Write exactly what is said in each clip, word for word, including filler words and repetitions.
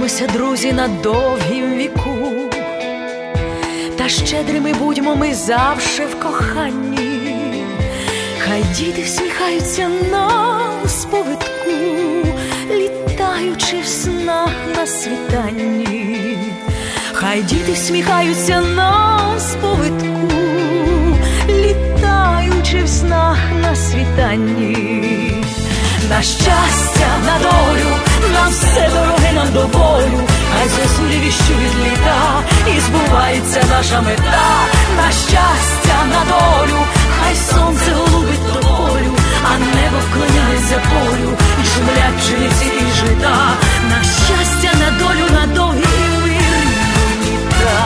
Здибаймося, друзі, на довгім віку, та щедрими будьмо ми завше в коханні. Хай діти всміхаються нам у сповитку, літаючи в снах на світанні. Хай діти всміхаються нам у сповитку, літаючи в снах на світанні. На щастя, на долю, нам все дороге, нам до болю. Хай зозулі віщують літа, і збувається наша мета. На щастя, на долю, хай сонце голубить тополю, а небо вклоняється полю, і шумлять пшениці і жита. На щастя, на долю, на довгі і мирні літа.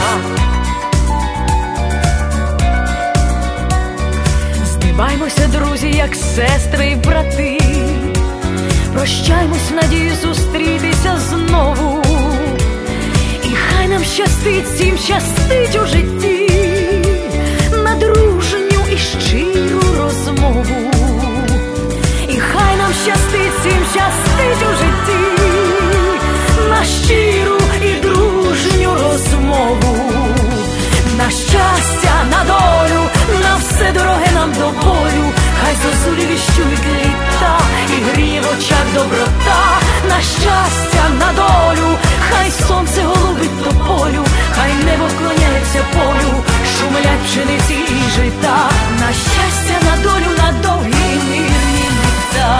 Здибаймося, друзі, як сестри і брати, прощаймось в надії зустрітися знову. І хай нам щастить, всім щастить у житті, на дружню і щиру розмову. І хай нам щастить, всім щастить у житті, на щиру і дружню розмову. На щастя, на долю, на все дороге, нам до болю. Хай зозулі віщують літа, і гріє в очах доброта. На щастя, на долю, хай сонце голубить тополю, хай небо вклоняється полю, шумлять пшениці і жита. На щастя, на долю, на довгі і мирні літа.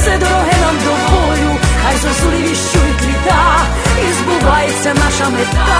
Зозулі віщують літа, і збувається наша мета.